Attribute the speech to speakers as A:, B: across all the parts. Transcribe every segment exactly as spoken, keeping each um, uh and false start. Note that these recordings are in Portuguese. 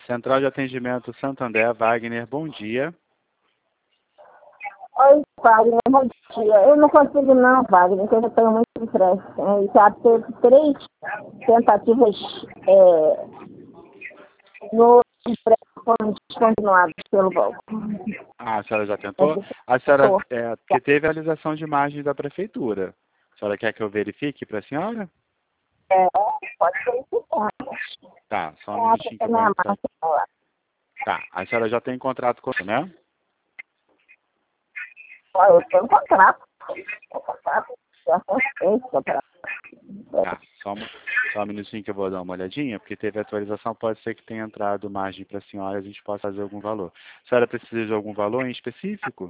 A: Central de Atendimento Santander, Wagner, bom dia.
B: Oi, Wagner, bom dia. Eu não consigo não, Wagner, porque eu já tenho muito estresse. Né? Já teve três tentativas é, no empréstimo foram descontinuadas pelo banco.
A: Ah, a senhora já tentou? A senhora é, que teve a realização de imagem da prefeitura. A senhora quer que eu verifique para a senhora?
B: É, pode ser isso.
A: Tá, só um minutinho que eu vou entrar. Tá, a senhora já tem contrato com né?
B: Eu tenho contrato. Eu contrato. Já foi contrato.
A: Tá, só um, só um minutinho que eu vou dar uma olhadinha, porque teve atualização, pode ser que tenha entrado margem para a senhora, a gente possa fazer algum valor. A senhora precisa de algum valor em específico?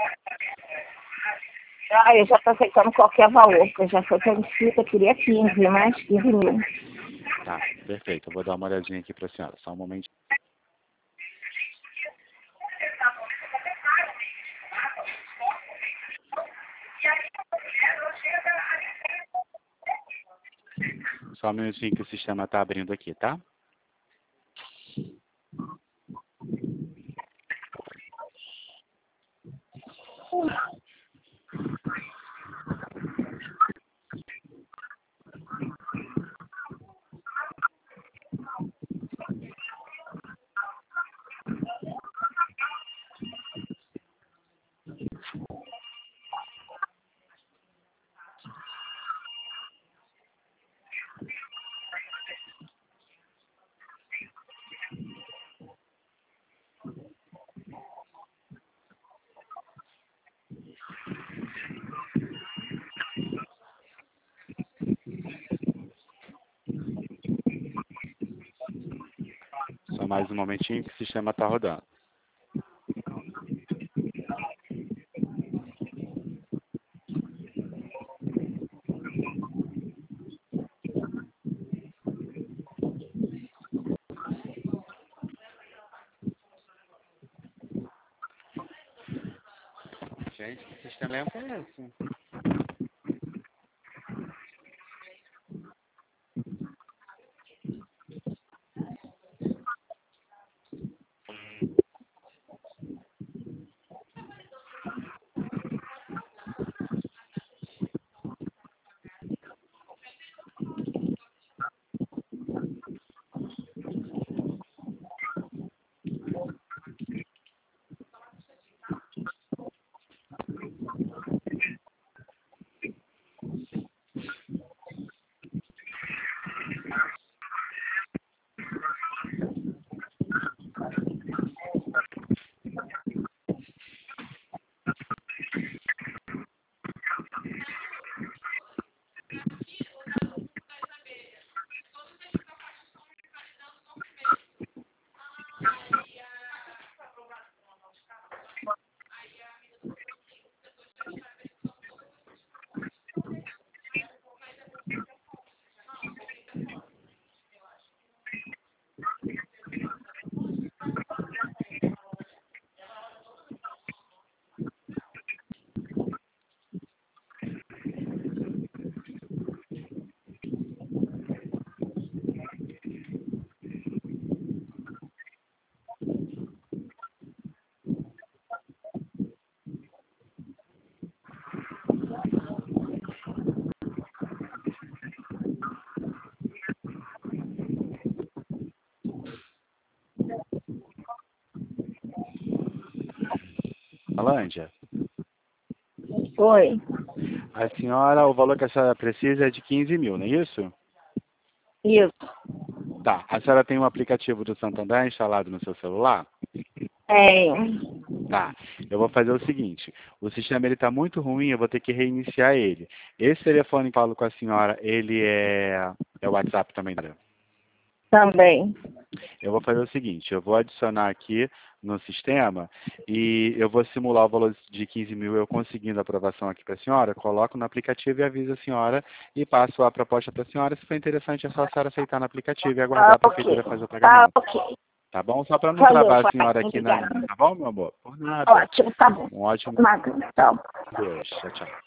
B: Ah, eu já estou aceitando qualquer valor, porque já foi prevista, eu queria quinze, mais quinze mil.
A: Tá, perfeito. Eu vou dar uma olhadinha aqui para a senhora, só um momentinho. Só um minutinho que o sistema está abrindo aqui, tá? Só mais um momentinho que o sistema está rodando. Gente, que sistema é esse? Alândia,
B: Oi.
A: a senhora, o valor que a senhora precisa é de quinze mil, não é isso?
B: Isso.
A: Tá. A senhora tem um aplicativo do Santander instalado no seu celular?
B: Tem.
A: Tá. Eu vou fazer o seguinte. O sistema ele está muito ruim, eu vou ter que reiniciar ele. Esse telefone que eu falo com a senhora, ele é, é o WhatsApp também, né?
B: Também.
A: Eu vou fazer o seguinte, eu vou adicionar aqui no sistema e eu vou simular o valor de quinze mil, eu conseguindo a aprovação aqui para a senhora, coloco no aplicativo e aviso a senhora e passo a proposta para a senhora. Se for interessante, é só a senhora aceitar no aplicativo e aguardar a
B: Tá,
A: prefeitura
B: ok.
A: fazer o
B: Tá,
A: pagamento.
B: ok.
A: Tá bom? Só para não
B: Valeu,
A: travar a
B: Wagner,
A: senhora aqui na
B: obrigada.
A: linha, tá bom, meu amor? Por nada.
B: Ótimo, tá bom.
A: Um ótimo
B: Nada, tchau.
A: Deus. Tchau, tchau.